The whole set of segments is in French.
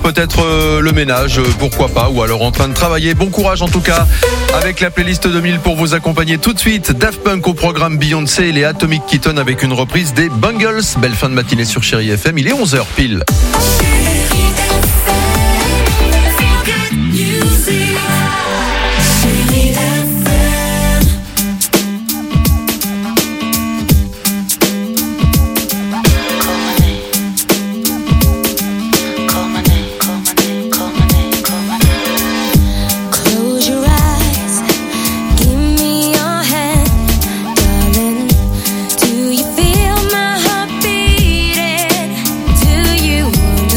peut-être le ménage, pourquoi pas, ou alors en train de travailler. Bon courage en tout cas avec la playlist 2000 pour vous accompagner tout de suite. Daft Punk au programme, Beyoncé et les Atomic Kitten avec une reprise des Bungles. Belle fin de matinée sur Chérie FM, il est 11h pile. Do you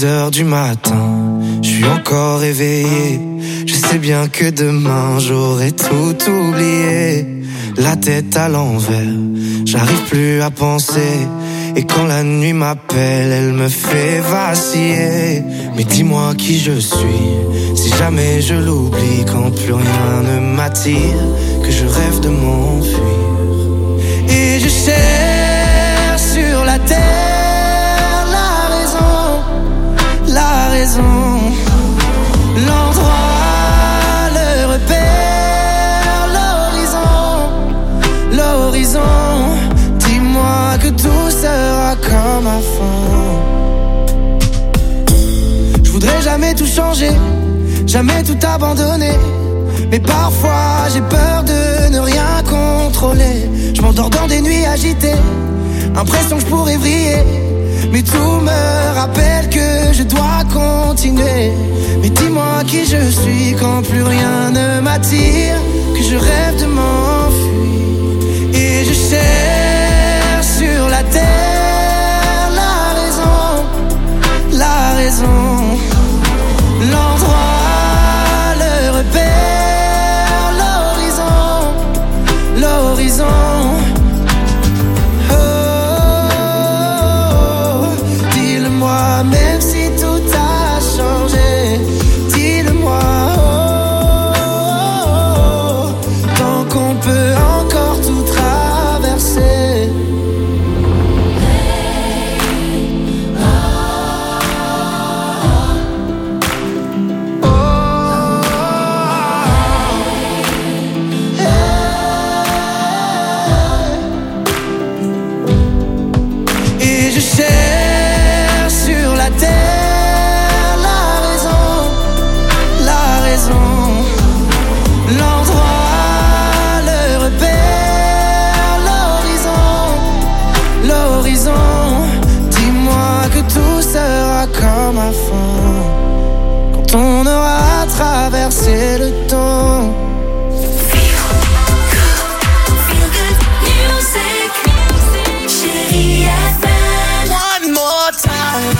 6h du matin, je suis encore éveillé. Je sais bien que demain j'aurai tout oublié. La tête à l'envers, j'arrive plus à penser. Et quand la nuit m'appelle, elle me fait vaciller. Mais dis-moi qui je suis, si jamais je l'oublie. Quand plus rien ne m'attire, que je rêve de m'enfuir. Et je cherche sur la terre la raison, l'endroit, le repère, l'horizon. Dis-moi que tout sera comme avant. Je voudrais jamais tout changer, jamais tout abandonner. Mais parfois j'ai peur de ne rien contrôler. Je m'endors dans des nuits agitées, impression que je pourrais vriller. Mais tout me rappelle que je dois continuer. Mais dis-moi qui je suis quand plus rien ne m'attire, que je rêve de m'enfuir. Et je cherche sur la terre la raison, l'endroit, le repère, l'horizon. Même si tout a changé, dis-le-moi, tant qu'on peut encore tout traverser. Et je cherche sur la terre la raison, l'endroit, le repère, l'horizon. Dis-moi que tout sera comme avant, quand on aura traversé le temps. Feel good music, Chérie FM. One more time.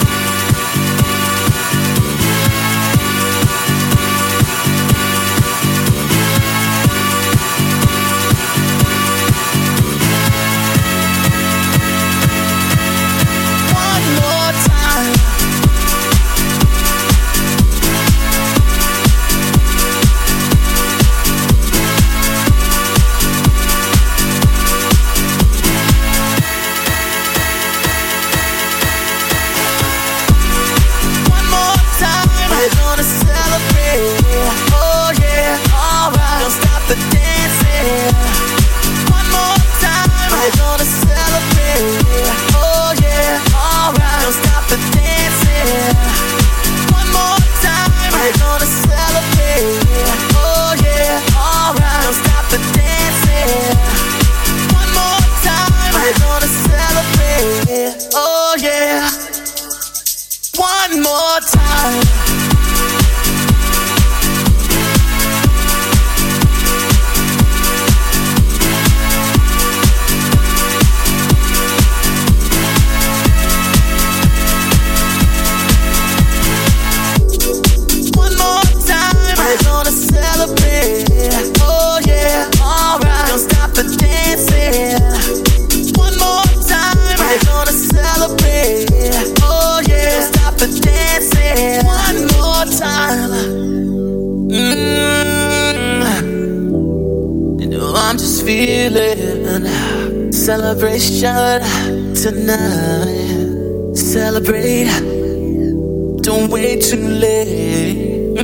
Celebration tonight. Celebrate. Don't wait too late.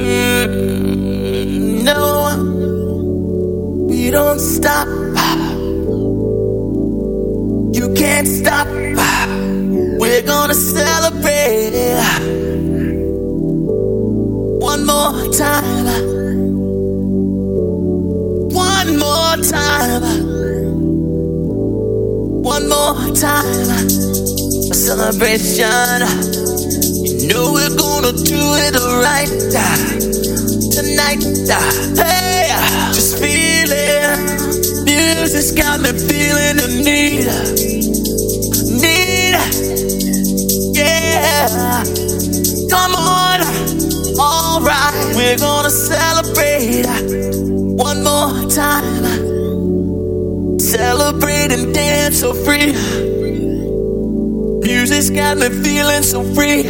No, we don't stop. You can't stop. We're gonna celebrate. One more time. One more time. One more time, a celebration. You know we're gonna do it right tonight. Hey, just feel it. Music's got me feeling the need. Yeah, Come on, alright, we're gonna celebrate one more time. Celebrate and dance so free. Music's got me feeling so free.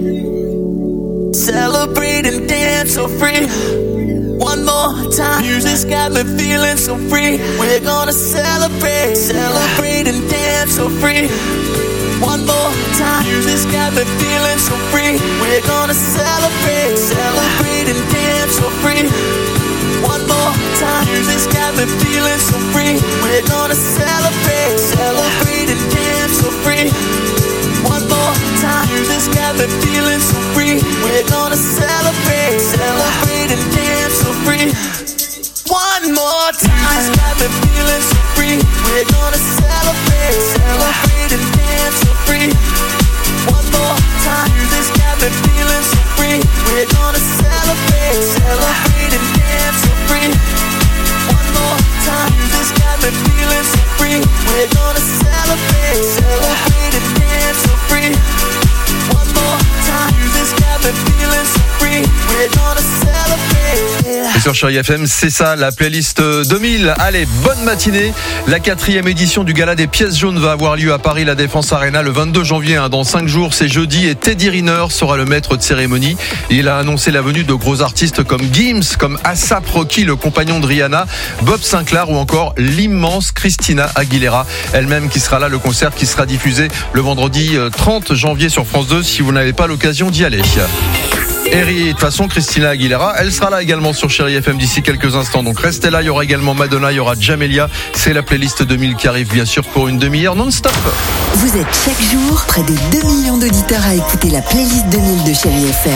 Celebrate and dance so free. One more time. Music's got me feeling so free. We're gonna celebrate, celebrate and dance so free. One more time. Music's got me feeling so free. We're gonna celebrate, celebrate and dance so free. One more time. Music's got me feeling so free. We're gonna celebrate, celebrate and dance so free. One more time. Music's got me feeling so free. We're gonna celebrate, celebrate and dance so free. One more time. Music's got me feeling so free. We're gonna celebrate, celebrate and dance so free. One more time. Music's got me feeling so free. We're gonna celebrate, celebrate and dance so free. One more time. Music's got me feeling so free. We're gonna celebrate, celebrate and dance so free. One more time. Music's got me feeling so free. We're gonna celebrate. Et sur Chérie FM, c'est ça, la playlist 2000. Allez, bonne matinée. La 4e édition du Gala des pièces jaunes va avoir lieu à Paris, la Défense Arena, le 22 janvier. Dans 5 jours, c'est jeudi. Et Teddy Riner sera le maître de cérémonie. Il a annoncé la venue de gros artistes comme Gims, comme A$AP Rocky, le compagnon de Rihanna, Bob Sinclair ou encore l'immense Christina Aguilera, elle-même qui sera là. Le concert qui sera diffusé le vendredi 30 janvier sur France 2 si vous n'avez pas l'occasion d'y aller. Et de toute façon, Christina Aguilera, elle sera là également sur Chérie FM d'ici quelques instants. Donc restez là, il y aura également Madonna, il y aura Jamelia. C'est la playlist 2000 qui arrive bien sûr pour une demi-heure non-stop. Vous êtes chaque jour près de 2 millions d'auditeurs à écouter la playlist 2000 de Chérie FM.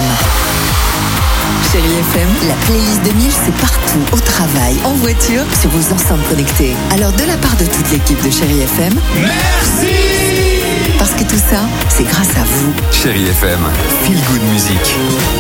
Chérie FM, la playlist 2000, c'est partout, au travail, en voiture, sur vos enceintes connectées. Alors de la part de toute l'équipe de Chérie FM, Merci. Parce que tout ça, c'est grâce à vous. Chérie FM, feel good music.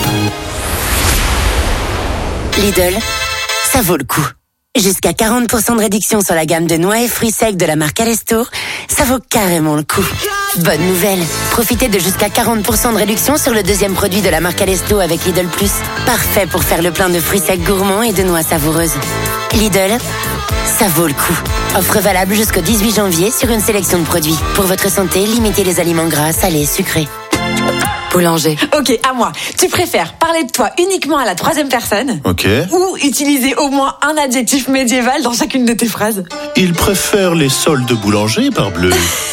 Lidl, ça vaut le coup. Jusqu'à 40% de réduction sur la gamme de noix et fruits secs de la marque Alestour, ça vaut carrément le coup. Bonne nouvelle, profitez de jusqu'à 40% de réduction sur le deuxième produit de la marque Alestour avec Lidl Plus. Parfait pour faire le plein de fruits secs gourmands et de noix savoureuses. Lidl, ça vaut le coup. Offre valable jusqu'au 18 janvier sur une sélection de produits. Pour votre santé, limitez les aliments gras, salés, sucrés. Boulanger. Ok, à moi. Tu préfères parler de toi uniquement à la 3e personne? Ok. Ou utiliser au moins un adjectif médiéval dans chacune de tes phrases? Il préfère les soldes Boulanger, parbleu.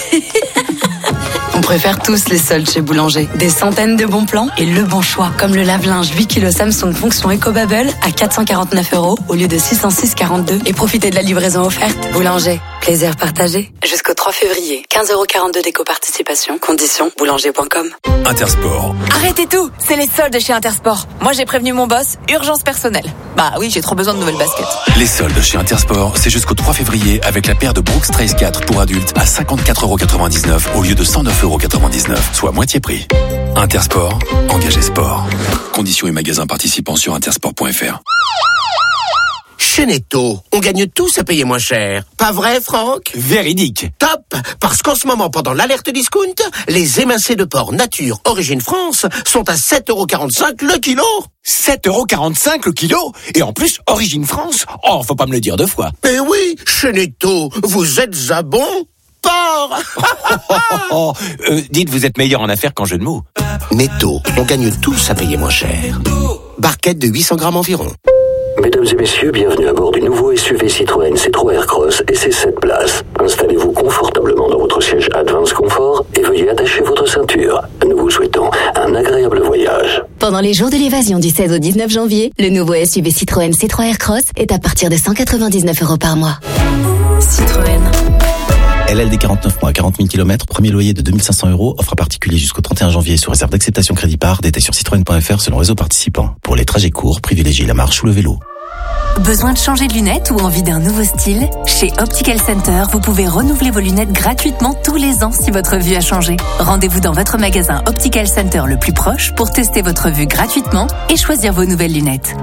On préfère tous les soldes chez Boulanger. Des centaines de bons plans et le bon choix. Comme le lave-linge 8 kg Samsung fonction EcoBubble à 449 € au lieu de 606,42. Et profitez de la livraison offerte. Boulanger, plaisir partagé. Jusqu'au 3 février. 15,42 € d'éco-participation. Conditions boulanger.com. Intersport. Arrêtez tout, c'est les soldes chez Intersport. Moi j'ai prévenu mon boss, urgence personnelle. Bah oui, j'ai trop besoin de nouvelles baskets. Les soldes chez Intersport, c'est jusqu'au 3 février avec la paire de Brooks Trace 4 pour adultes à 54,99 € au lieu de 109,99 €, soit moitié prix. Intersport, engagé sport. Conditions et magasins participants sur intersport.fr. Chez Netto, on gagne tous à payer moins cher. Pas vrai, Franck? Véridique. Top! Parce qu'en ce moment, pendant l'alerte discount, les émincés de porc nature origine France sont à 7,45 € le kilo. 7,45 € le kilo? Et en plus, origine France? Oh, faut pas me le dire 2 fois. Mais oui, chez Netto, vous êtes à bon port. Dites, vous êtes meilleur en affaires qu'en jeu de mots. Netto, on gagne tous à payer moins cher. Barquette de 800 grammes environ. Mesdames et messieurs, bienvenue à bord du nouveau SUV Citroën C3 Aircross et ses 7 places. Installez-vous confortablement dans votre siège Advance Confort et veuillez attacher votre ceinture. Nous vous souhaitons un agréable voyage. Pendant les jours de l'évasion du 16 au 19 janvier, le nouveau SUV Citroën C3 Aircross est à partir de 199 € par mois. Citroën. LLD 49 mois, 40 000 km, premier loyer de 2 500 €, offre à particulier jusqu'au 31 janvier sous réserve d'acceptation crédit par, détail sur citroën.fr selon réseau participant. Pour les trajets courts, privilégiez la marche ou le vélo. Besoin de changer de lunettes ou envie d'un nouveau style? Chez Optical Center, vous pouvez renouveler vos lunettes gratuitement tous les ans si votre vue a changé. Rendez-vous dans votre magasin Optical Center le plus proche pour tester votre vue gratuitement et choisir vos nouvelles lunettes.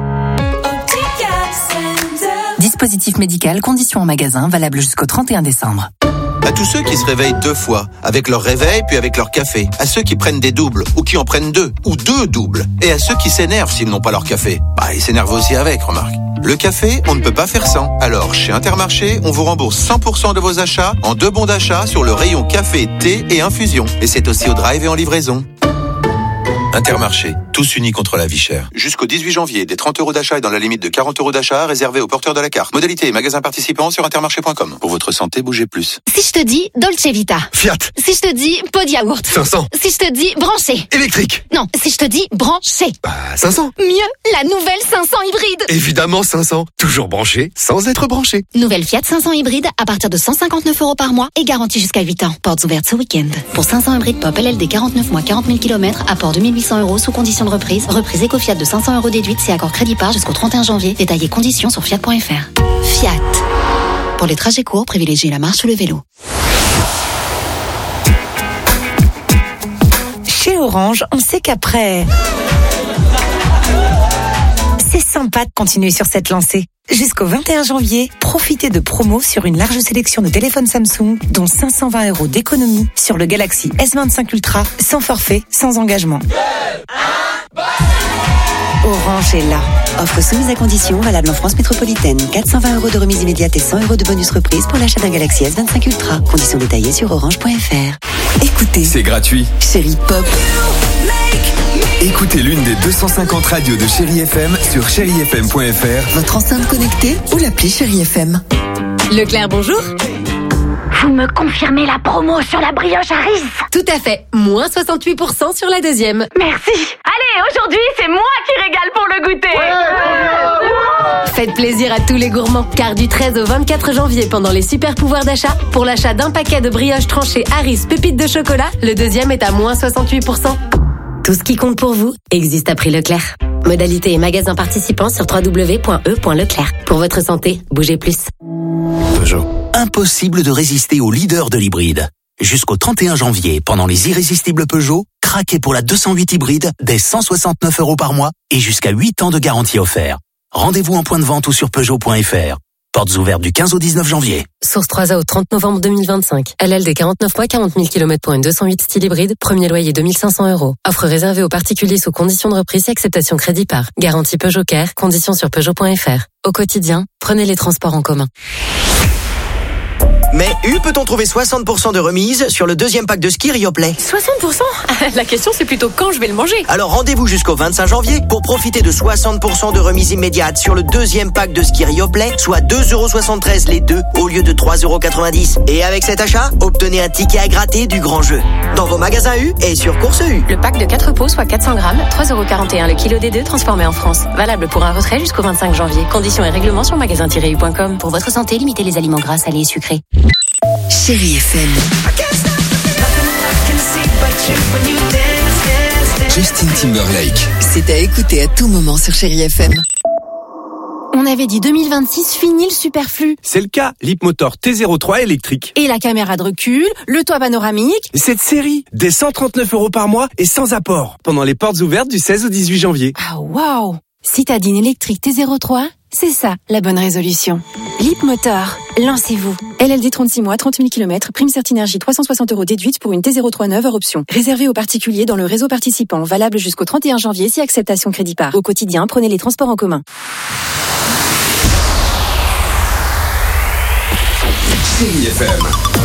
Dispositif médical, conditions en magasin, valable jusqu'au 31 décembre. À tous ceux qui se réveillent 2 fois, avec leur réveil puis avec leur café. À ceux qui prennent des doubles ou qui en prennent 2 ou 2 doubles. Et à ceux qui s'énervent s'ils n'ont pas leur café. Ils s'énervent aussi avec, remarque. Le café, on ne peut pas faire sans. Alors, chez Intermarché, on vous rembourse 100% de vos achats en 2 bons d'achat sur le rayon café, thé et infusion. Et c'est aussi au drive et en livraison. Intermarché, tous unis contre la vie chère. Jusqu'au 18 janvier, des 30 € d'achat et dans la limite de 40 € d'achat réservés aux porteurs de la carte. Modalité et magasins participants sur intermarché.com. Pour votre santé, bougez plus. Si je te dis Dolce Vita. Fiat. Si je te dis pot de yaourt. 500. Si je te dis branché. Électrique. Non, si je te dis branché. 500. Mieux, la nouvelle 500 hybride. Évidemment 500. Toujours branché sans être branché. Nouvelle Fiat 500 hybride à partir de 159 € par mois et garantie jusqu'à 8 ans. Portes ouvertes ce week-end. Pour 500 hybride pop LLD 49 mois 40 000 km, apport 2800 € sous condition de reprise. Reprise Eco-Fiat de 500 € déduite si accord crédit par jusqu'au 31 janvier. Détails et conditions sur fiat.fr. Fiat. Pour les trajets courts, privilégiez la marche ou le vélo. Chez Orange, on sait qu'après... C'est sympa de continuer sur cette lancée. Jusqu'au 21 janvier, profitez de promos sur une large sélection de téléphones Samsung, dont 520 € d'économie sur le Galaxy S25 Ultra, sans forfait, sans engagement. Orange est là. Offre soumise à condition, valable en France métropolitaine. 420 € de remise immédiate et 100 € de bonus reprise pour l'achat d'un Galaxy S25 Ultra. Conditions détaillées sur orange.fr. Écoutez. C'est gratuit. Chérie Pop. Écoutez l'une des 250 radios de Chérie FM sur chérifm.fr. Votre enceinte connectée ou l'appli Chérie FM. Leclerc, bonjour. Vous me confirmez la promo sur la brioche Harris? Tout à fait. Moins 68% sur la deuxième. Merci. Allez, aujourd'hui, c'est moi qui régale pour le goûter. Faites plaisir à tous les gourmands, car du 13 au 24 janvier, pendant les super pouvoirs d'achat, pour l'achat d'un paquet de brioches tranchées Harris pépites de chocolat, le deuxième est à moins 68%. Tout ce qui compte pour vous existe à prix Leclerc. Modalité et magasins participants sur www.e.leclerc. Pour votre santé, bougez plus. Peugeot. Impossible de résister au leader de l'hybride. Jusqu'au 31 janvier, pendant les irrésistibles Peugeot, craquez pour la 208 hybride dès 169 € par mois et jusqu'à 8 ans de garantie offert. Rendez-vous en point de vente ou sur Peugeot.fr. Portes ouvertes du 15 au 19 janvier. Source 3A au 30 novembre 2025. LLD 49 mois 40 000 km pour une 208 style hybride. Premier loyer 2500 €. Offre réservée aux particuliers sous condition de reprise et acceptation crédit par. Garantie Peugeot Care. Conditions sur Peugeot.fr. Au quotidien, prenez les transports en commun. Mais peut-on trouver 60% de remise sur le deuxième pack de ski Rioplay? 60%? La question c'est plutôt quand je vais le manger. Alors rendez-vous jusqu'au 25 janvier pour profiter de 60% de remise immédiate sur le deuxième pack de ski Rioplay, soit 2,73 € les deux au lieu de 3,90 €. Et avec cet achat, obtenez un ticket à gratter du grand jeu. Dans vos magasins U et sur Course U. Le pack de 4 pots, soit 400 grammes, 3,41 € le kilo des deux transformés en France. Valable pour un retrait jusqu'au 25 janvier. Conditions et règlements sur magasin-u.com. Pour votre santé, limitez les aliments gras, salés et sucrés. Chérie FM. Justin Timberlake. C'est à écouter à tout moment sur Chérie FM. On avait dit 2026, fini le superflu. C'est le cas, l'Hipmotor T03 électrique. Et la caméra de recul, le toit panoramique. Cette série, dès 139 € par mois et sans apport. Pendant les portes ouvertes du 16 au 18 janvier. Ah waouh! Citadine électrique T03, c'est ça la bonne résolution. Leapmotor, lancez-vous. LLD 36 mois, 30 000 km, prime Certinergie 360 € déduite pour une T03 neuve hors option. Réservé aux particuliers dans le réseau participant, valable jusqu'au 31 janvier si acceptation crédit par. Au quotidien, prenez les transports en commun. Chérie FM.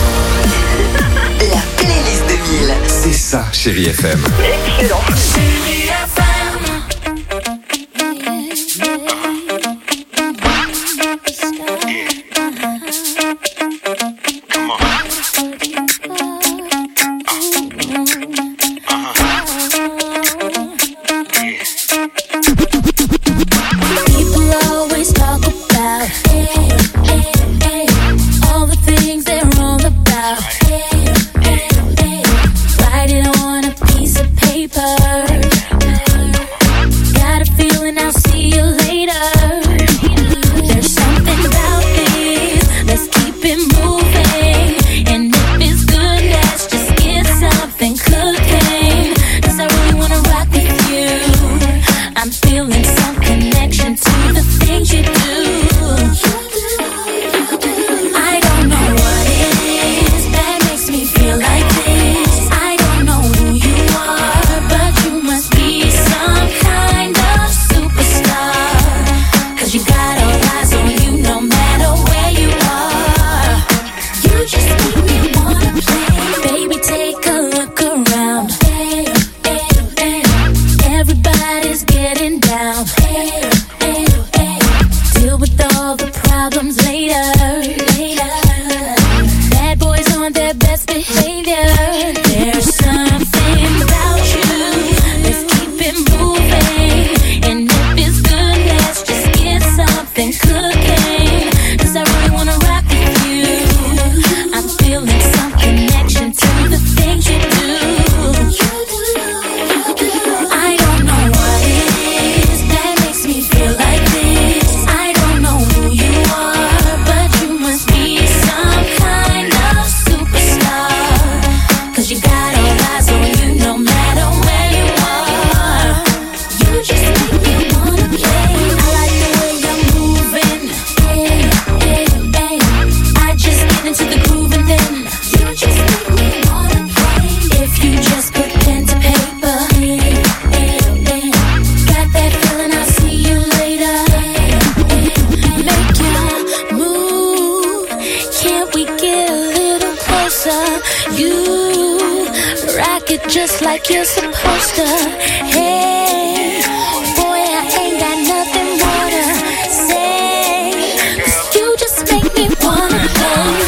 La playlist 2000. C'est ça, Chérie FM. Excellent. Chérie FM. I don't know what it is. just like you're supposed to. Hey, boy, I ain't got nothing more to say, 'cause you just make me wanna play.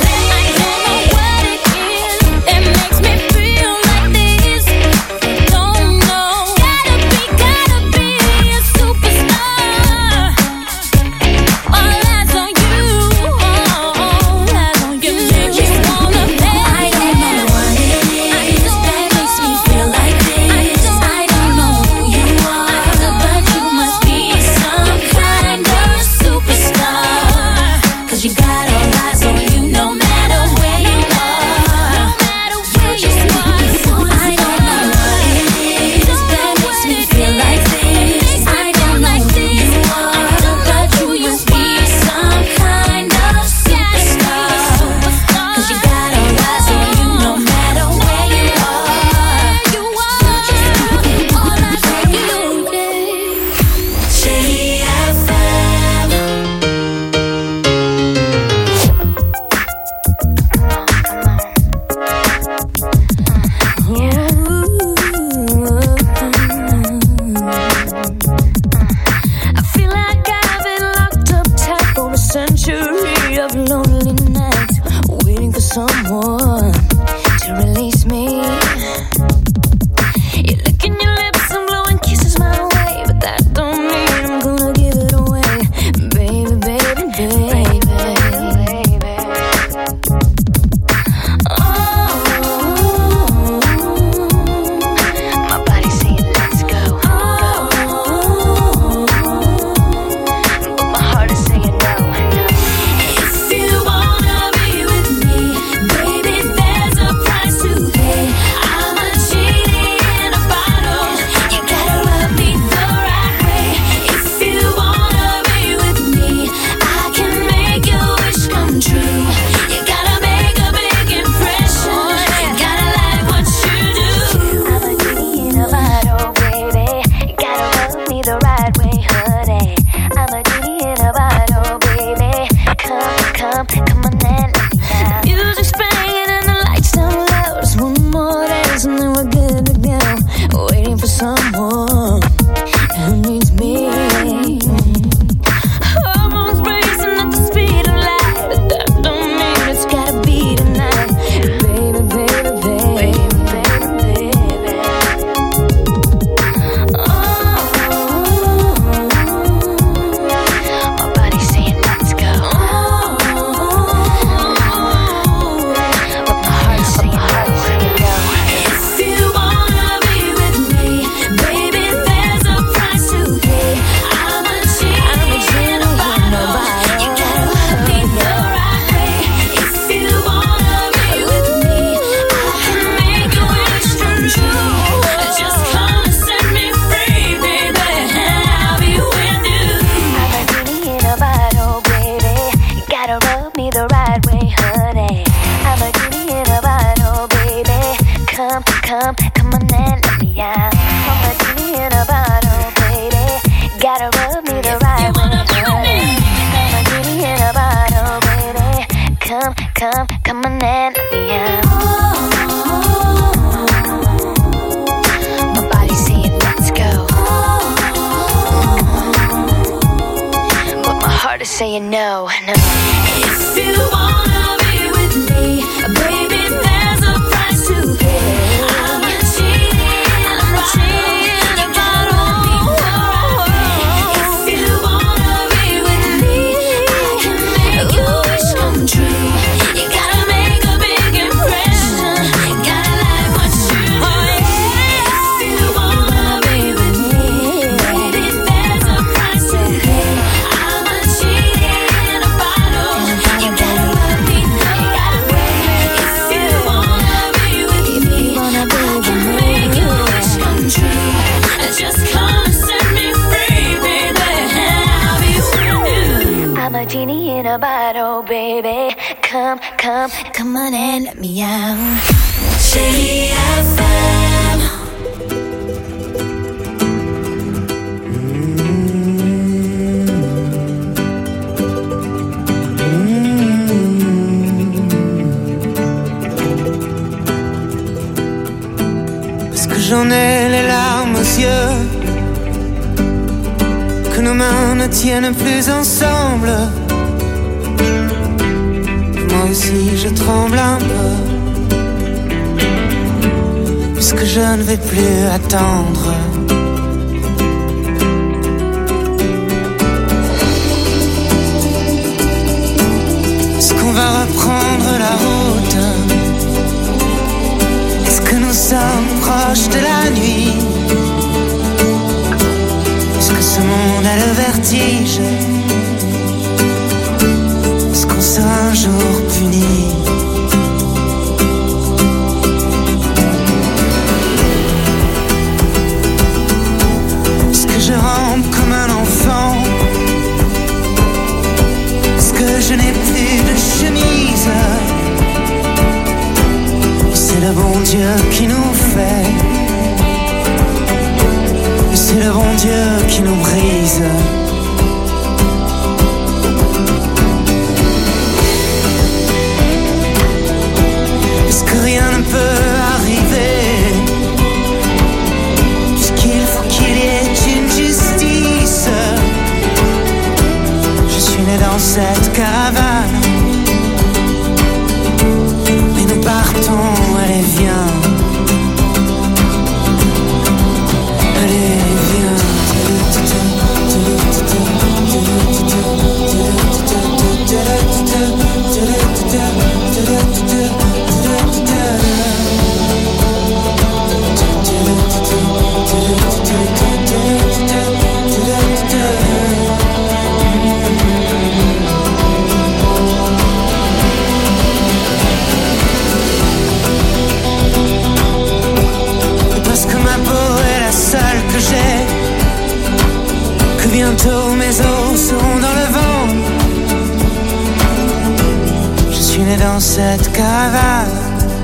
Saying no, no. If you wanna be with me, baby, there's a price to pay. I'm a cheating bottle. If you wanna be with me, I can make your wish come true. You gotta make a big impression. Gotta like what you do. If you wanna be with me, baby, there's a price to pay. I'm a cheating bottle. You gotta let me know. If you wanna be with me, I can make your wish come true. Just come and set me free, baby. I'll be with you. I'm a genie in a bottle, baby. Come, come, come on and let me out. Shady FM. que nos mains ne tiennent plus ensemble. Moi aussi je tremble un peu, puisque je ne vais plus attendre. Est-ce qu'on va reprendre la route? Est-ce que nous sommes proches de la nuit? Est-ce que ce monde a le vertige? Est-ce qu'on sera un jour puni? Est-ce que je rampe comme un enfant? Est-ce que je n'ai plus de chemise? C'est le bon Dieu qui nous fait, c'est le bon Dieu qui nous brise. Est-ce que rien ne peut arriver, puisqu'il faut qu'il y ait une justice? Je suis né dans cette caravane, et nous partons, allez viens. Allez viens. Parce que ma peau est la seule que j'ai, que bientôt mes os seront dans le vent. Je suis né dans cette caravane,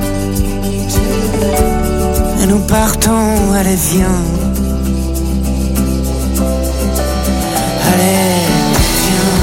et nous partons, allez viens. Allez viens,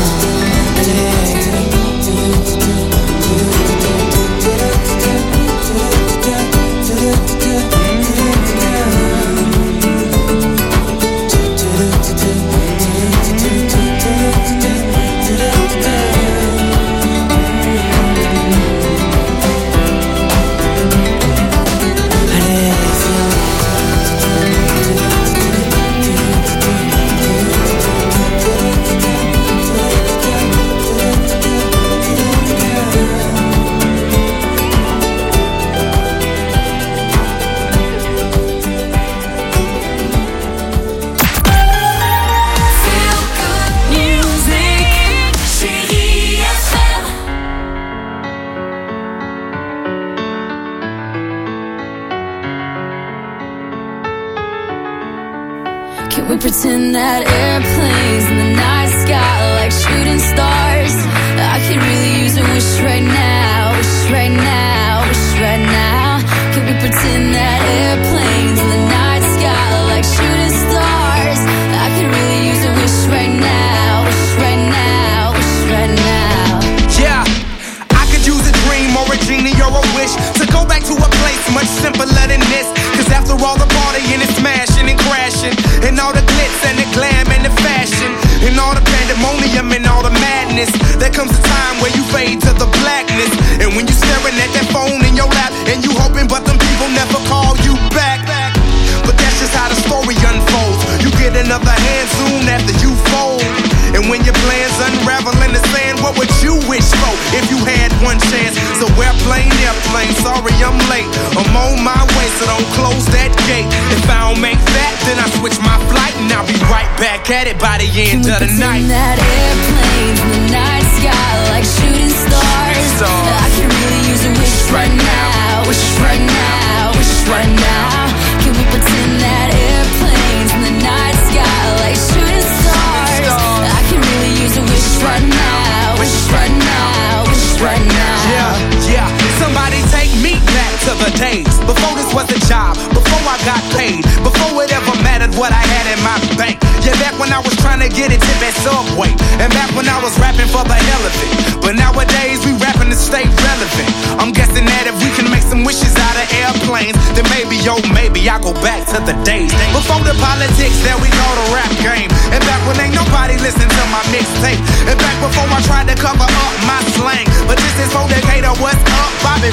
pretend that airplanes in the night sky are like shooting stars. I could really use a wish right now, wish right now, wish right now. Can we pretend that airplanes in the night sky are like shooting stars? I could really use a wish right now, wish right now, wish right now. Yeah, I could use a dream or a genie or a wish to go back to a place much simpler than this. Cause after all the partying and smashing and crashing, and all the glitz and the glam and the fashion, and all the pandemonium and all the madness, there comes a time where you fade to the blackness. And when you staring at that phone in your lap, and you hoping but them people never call you back. But that's just how the story unfolds. You get another hand soon after you fold. And when your plans unravel in the sand, what would you wish for if you had one chance? So airplane, sorry I'm late. I'm on my way, so don't close that gate. If I don't make that, then I switch my flight, and I'll be right back at it by the end of the night. That airplanes in the night sky like shooting stars. I can really use a wish right now, wish right now, wish right now. Can we pretend that airplanes in the night sky like shooting stars? I can really use a wish right now, wish right now, wish right now. Yeah, somebody take me back to the days before this was a job, before I got paid, before it ever mattered what I had in my bank. Yeah, back when I was trying to get a tip at Subway, and back when I was rapping for the hell of it. But nowadays we rapping to stay relevant. I'm guessing that if we can make some wishes out of airplanes, then maybe, oh maybe I'll go back to the days before the politics that we call the rap game. And back when ain't no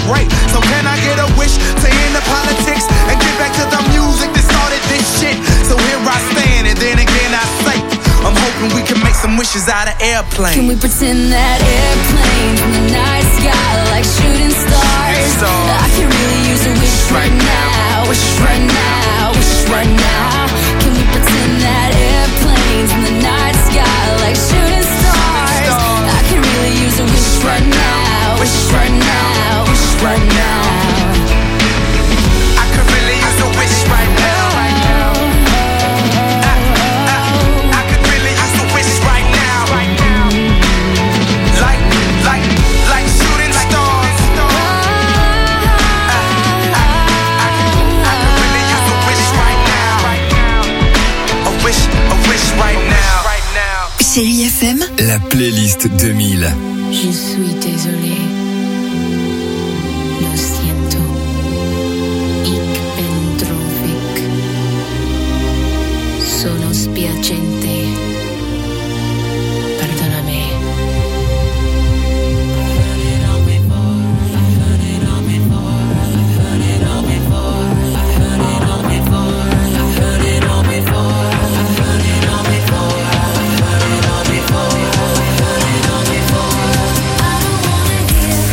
great. So can I get a wish to end the politics and get back to the music that started this shit? So here I stand, and then again I say, I'm hoping we can make some wishes out of airplanes. Can we pretend that airplanes in the night sky like shooting stars? I can really use a wish right now, wish right now, wish right now. Can we pretend that airplanes in the night sky like shooting stars? I can really use a wish right now, wish right now, wish right now. I could really use a wish right now. Chérie FM, la playlist 2000. Je suis désolée. Lo siento. Ich bin traurig. Sono spiacente. Perdonami. I don't wanna hear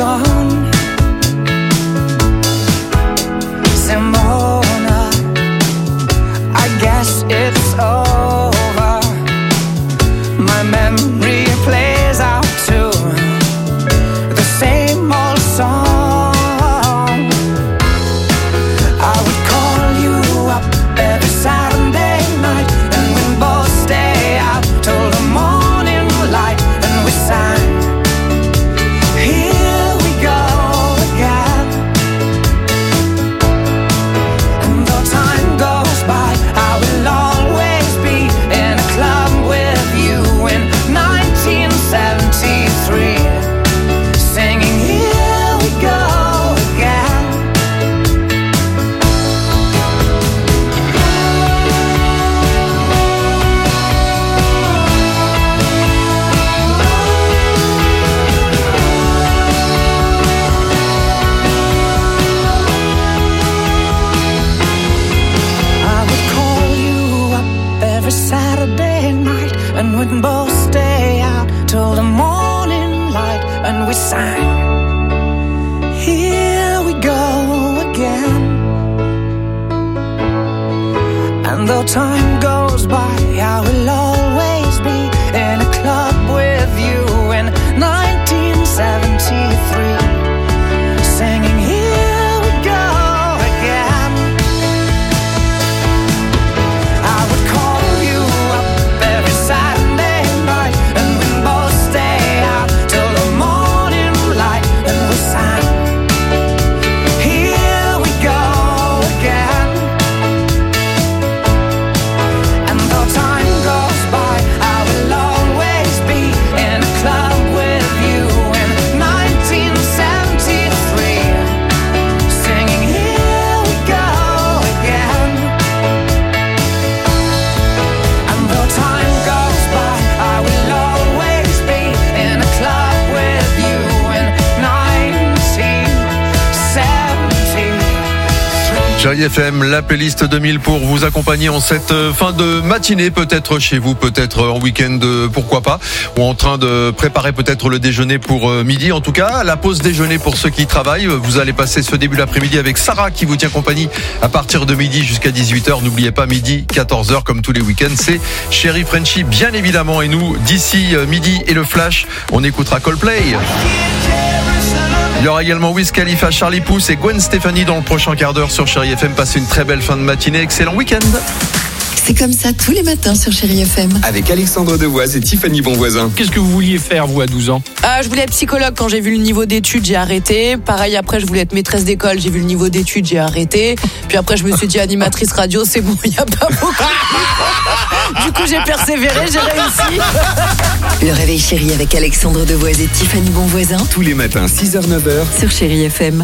gone. Simona, I guess it's over. My memory plays out to the same old song. I would call you up every Saturday night, and we'd both stay out till the morning light, and we sang, here we go again. And though time goes by, I will always be in a club with you in 1973, singing here we go again. I would call you up every Saturday night, and we'd both stay out till the morning light, and we sang, here we go again. And though time goes by, I will always be in a club with you in 1973, singing here we go again. I would call you up every Saturday night, and we'd both stay out till the morning light, and we sang, here we go again. And though time goes by, I will always be in a club with you in 1973, singing here we go again. And though time goes by, I will always be in a club with you in 1973. Chérie FM, la playlist 2000 pour vous accompagner en cette fin de matinée, peut-être chez vous, peut-être en week-end, pourquoi pas, ou en train de préparer peut-être le déjeuner pour midi. En tout cas, la pause déjeuner pour ceux qui travaillent. Vous allez passer ce début d'après-midi avec Sarah qui vous tient compagnie à partir de midi jusqu'à 18h. N'oubliez pas, midi, 14h, comme tous les week-ends, c'est Chérie Frenchie, bien évidemment. Et nous, d'ici midi et le flash, on écoutera Coldplay. Il y aura également Wiz Khalifa, Charlie Puth et Gwen Stefani dans le prochain quart d'heure sur Chérie FM. Passez une très belle fin de matinée, excellent week-end. C'est comme ça tous les matins sur Chérie FM. Avec Alexandre Devoise et Tiffany Bonvoisin. Qu'est-ce que vous vouliez faire, vous, à 12 ans ? Je voulais être psychologue. Quand j'ai vu le niveau d'études, j'ai arrêté. Pareil, après, je voulais être maîtresse d'école. J'ai vu le niveau d'études, j'ai arrêté. Puis après, je me suis dit animatrice radio, c'est bon, il n'y a pas beaucoup. Du coup, j'ai persévéré, j'ai réussi. Le réveil chéri avec Alexandre Devoise et Tiffany Bonvoisin. Tous les matins, 6h-9h. Sur Chérie FM.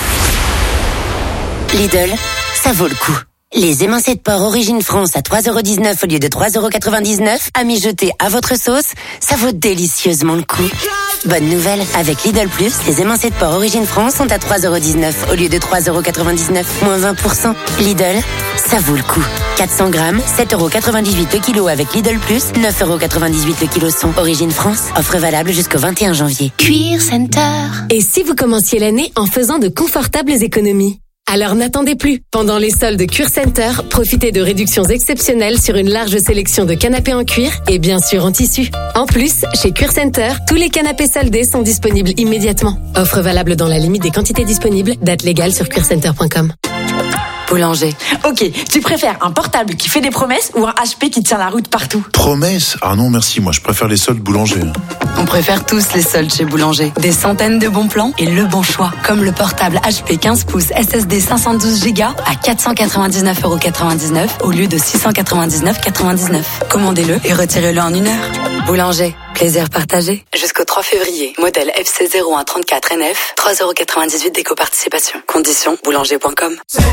Lidl, ça vaut le coup. Les émincés de porc Origine France à 3,19€ au lieu de 3,99€, à mijoter à votre sauce, ça vaut délicieusement le coup. Bonne nouvelle, avec Lidl Plus, les émincés de porc Origine France sont à 3,19€ au lieu de 3,99€, moins 20%. Lidl, ça vaut le coup. 400 grammes, 7,98€ le kilo avec Lidl Plus, 9,98€ le kilo son. Origine France, offre valable jusqu'au 21 janvier. Cuir Center. Et si vous commenciez l'année en faisant de confortables économies ? Alors n'attendez plus. Pendant les soldes Cuir Center, profitez de réductions exceptionnelles sur une large sélection de canapés en cuir et bien sûr en tissu. En plus, chez Cuir Center, tous les canapés soldés sont disponibles immédiatement. Offre valable dans la limite des quantités disponibles. Date légale sur cuircenter.com. Boulanger. Ok, tu préfères un portable qui fait des promesses ou un HP qui tient la route partout ? Promesses ? Ah non, merci, moi je préfère les soldes Boulanger. On préfère tous les soldes chez Boulanger. Des centaines de bons plans et le bon choix. Comme le portable HP 15 pouces SSD 512Go à 499,99€ au lieu de 699,99€. Commandez-le et retirez-le en 1 heure. Boulanger, plaisir partagé. Jusqu'au 3 février, modèle FC0134NF, 3,98€ d'éco-participation. Conditions, boulanger.com.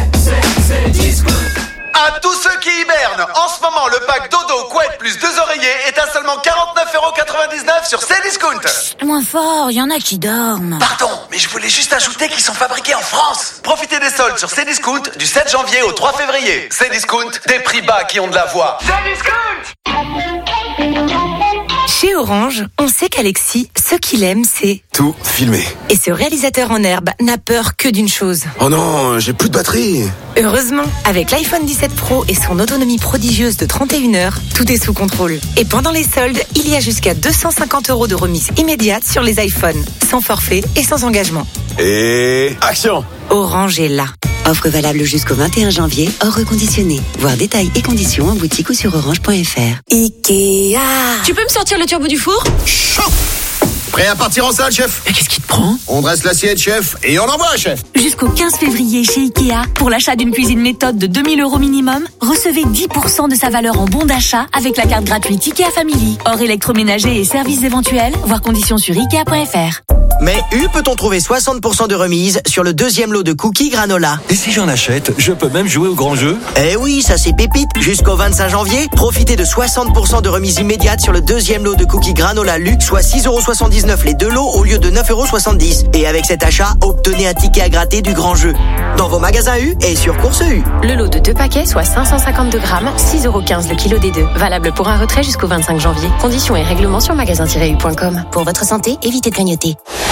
À tous ceux qui hibernent, en ce moment, le pack dodo, couette plus 2 oreillers est à seulement 49,99€ sur Cdiscount. Moins fort, il y en a qui dorment. Pardon, mais je voulais juste ajouter qu'ils sont fabriqués en France. Profitez des soldes sur Cdiscount du 7 janvier au 3 février. Cdiscount, des prix bas qui ont de la voix. Cdiscount! Chez Orange, on sait qu'Alexis, ce qu'il aime, c'est... Tout filmé. Et ce réalisateur en herbe n'a peur que d'une chose. Oh non, j'ai plus de batterie. Heureusement, avec l'iPhone 17 Pro et son autonomie prodigieuse de 31 heures, tout est sous contrôle. Et pendant les soldes, il y a jusqu'à 250 € de remise immédiate sur les iPhones, sans forfait et sans engagement. Et action! Orange est là. Offre valable jusqu'au 21 janvier, hors reconditionné. Voir détails et conditions en boutique ou sur orange.fr. Ikea. Tu peux me sortir le turbo du four? Chaud! Prêt à partir en salle, chef? Mais qu'est-ce qui te prend? On dresse l'assiette, chef, et on envoie, chef. Jusqu'au 15 février chez Ikea, pour l'achat d'une cuisine méthode de 2 000 € minimum, recevez 10% de sa valeur en bon d'achat avec la carte gratuite Ikea Family. Hors électroménager et services éventuels, voir conditions sur Ikea.fr. Mais peut-on trouver 60% de remise sur le deuxième lot de cookies granola? Et si j'en achète, je peux même jouer au grand jeu? Eh oui, ça c'est pépite. Jusqu'au 25 janvier, profitez de 60% de remise immédiate sur le deuxième lot de cookies granola Lu, soit 6,79 € les deux lots au lieu de 9,70 €. Et avec cet achat, obtenez un ticket à gratter du grand jeu. Dans vos magasins U et sur Course U. Le lot de 2 paquets, soit 552 grammes, 6,15 € le kilo des deux. Valable pour un retrait jusqu'au 25 janvier. Conditions et règlements sur magasin-u.com. Pour votre santé, évitez de grignoter.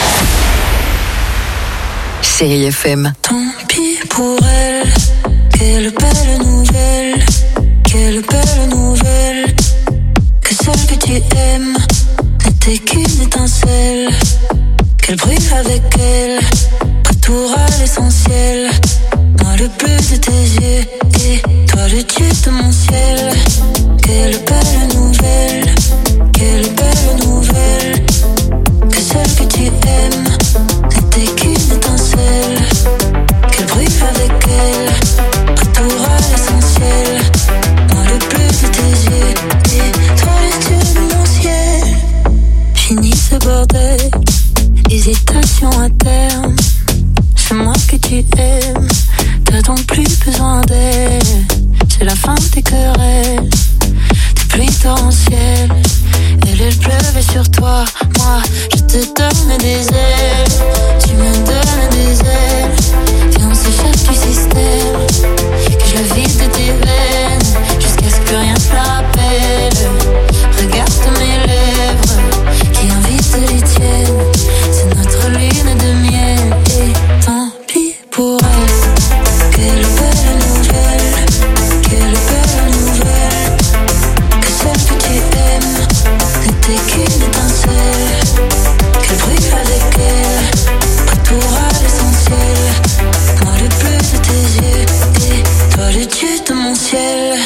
Chérie FM. Tant pis pour elle, quelle belle nouvelle, quelle belle nouvelle. Que celle que tu aimes n'était qu'une étincelle, qu'elle brille avec elle, retour à l'essentiel. Moi le bleu de tes yeux et toi le dieu de mon ciel. Quelle belle nouvelle, quelle belle nouvelle. Que celle que tu aimes n'était qu'une étincelle, qu'elle brille avec elle, retour à l'essentiel. Moi le bleu de tes yeux et toi le dieu de mon ciel. Fini ce bordel, hésitation à terme. C'est moi que tu aimes, t'as donc plus besoin d'elle. C'est la fin des querelles, des pluies torrentielles. Elle pleuvait sur toi, moi je te donne des ailes. Tu me donnes des ailes, viens on s'échappe du système. Que je la vide de tes veines, jusqu'à ce que rien te rappelle. Regarde mes lèvres, qui invitent les tiennes. C'est notre lune de miel, et tant pis pour elle. Quelle belle nouvelle, quelle belle nouvelle. Que celle que tu aimes n'était qu'une étincelle, qu'elle brille avec elle, retour à l'essentiel. Moi le bleu de tes yeux et toi le dieu de mon ciel.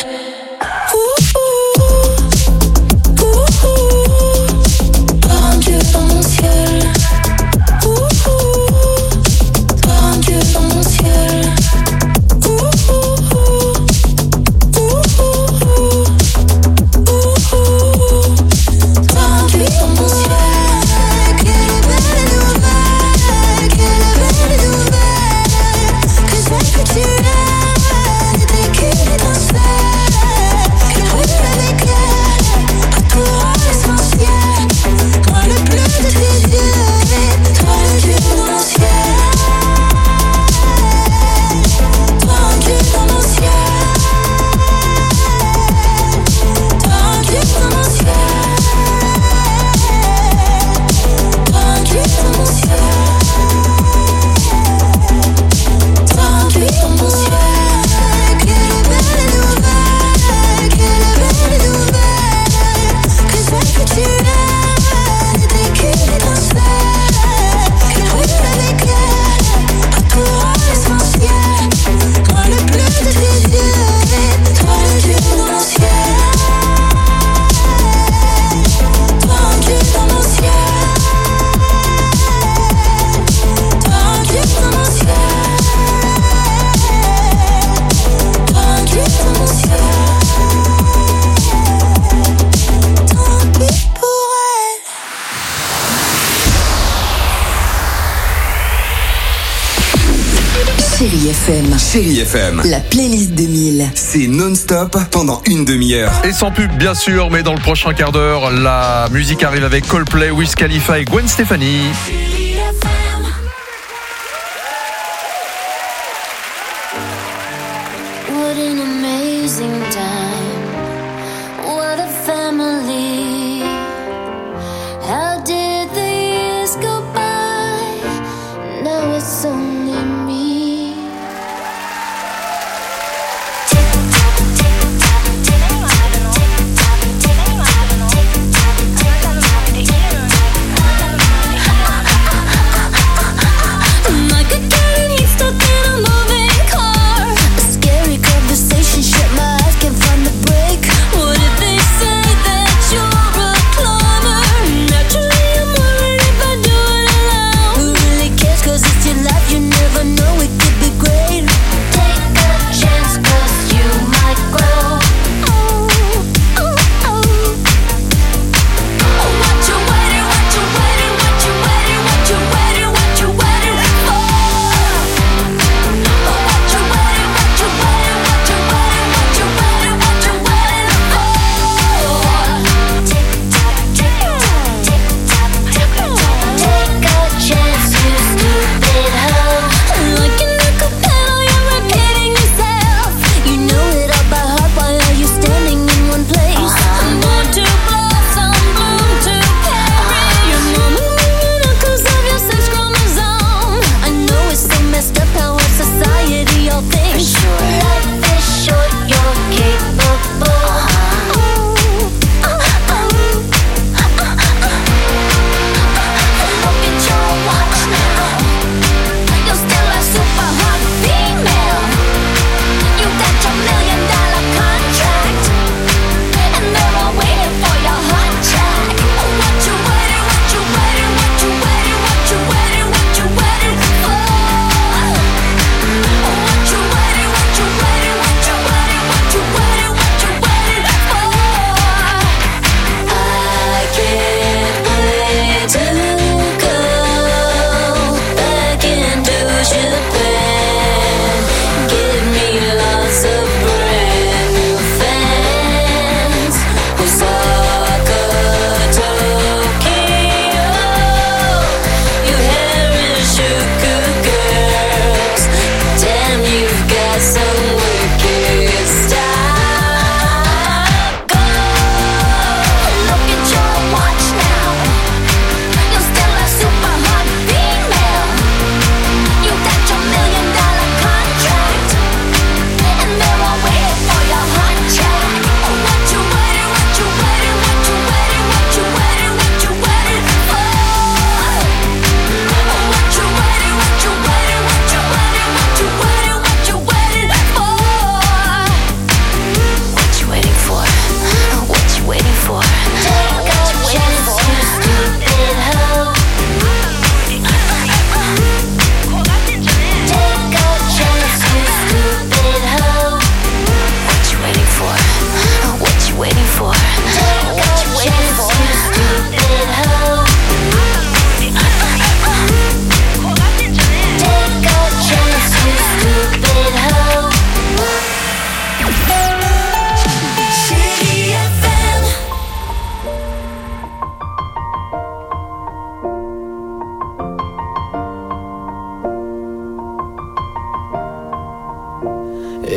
Toi un dieu dans mon ciel. Toi un dieu dans mon ciel. Chérie FM. La playlist 2000. C'est non-stop pendant une demi-heure. Et sans pub, bien sûr, mais dans le prochain quart d'heure, la musique arrive avec Coldplay, Wiz Khalifa et Gwen Stefani. What an amazing time. What a family.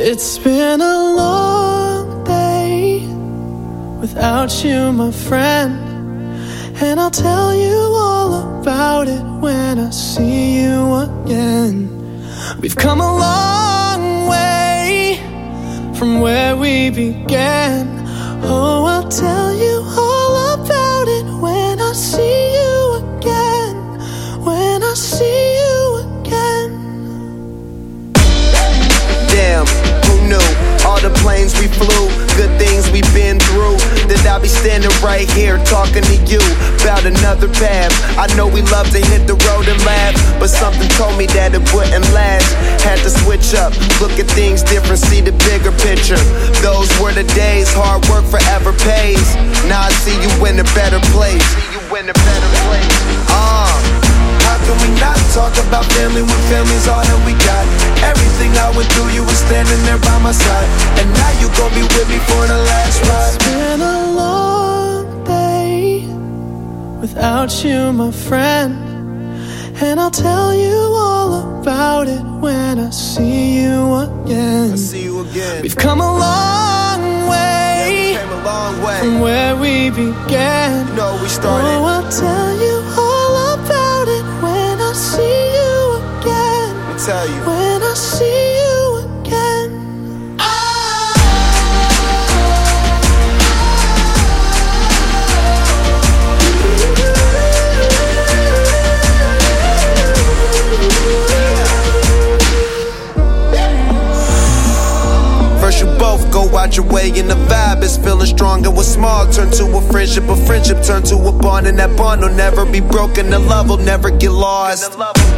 It's been a long day without you, my friend, and I'll tell you all about it when I see you again. We've come a long way from where we began. Oh, I'll tell you all about it when I see you again. When I see you again. Damn, who knew? All the planes we flew, good things we've been through. That I'll be standing right here talking to you about another path. I know we love to hit the road and laugh, but something told me that it wouldn't last. Had to switch up, look at things different, see the bigger picture. Those were the days, hard work forever pays. Now I see you in a better place. How can we not talk about family when family's all that we got? Everything I went through, you were standing there by my side, and now you gon' be with me for the last ride. It's been a long day without you, my friend, and I'll tell you all about it when I see you again. We've come a long way, from where we began. You know we started. Oh, I'll tell you all about it when I see you again. I'll tell you. When I see you again. First you both go out your way and the vibe is feeling strong, and what's small turn to a friendship turn to a bond, and that bond will never be broken, the love will never get lost.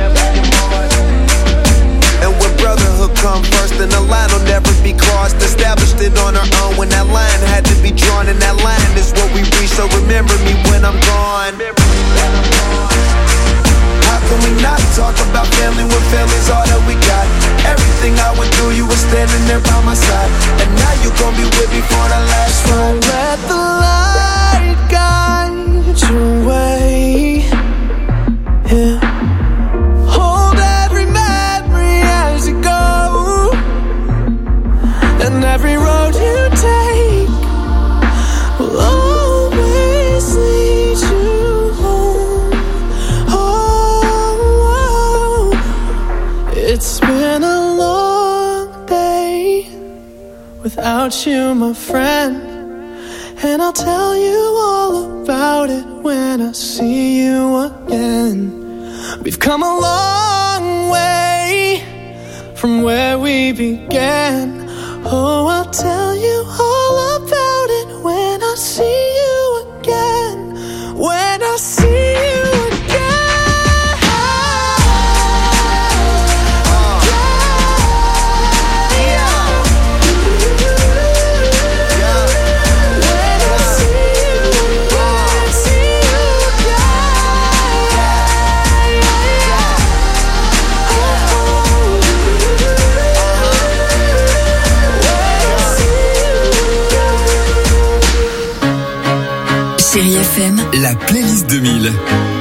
And when brotherhood come first, then the line will never be crossed. Established it on our own when that line had to be drawn, and that line is what we reach, so remember me when I'm gone. How can we not talk about family when family's all that we got? Everything I went through, you were standing there by my side, and now you gon' be with me for the last ride. Let the light guide your way. Yeah. Hold every memory as you go, and every road you take will always lead you home. Oh, it's been a long day without you, my friend, and I'll tell you all about it when I see you again. We've come a long way from where we began. Oh, I'll tell you all about it when I see you again. When I see you again. Chérie FM, la playlist 2000.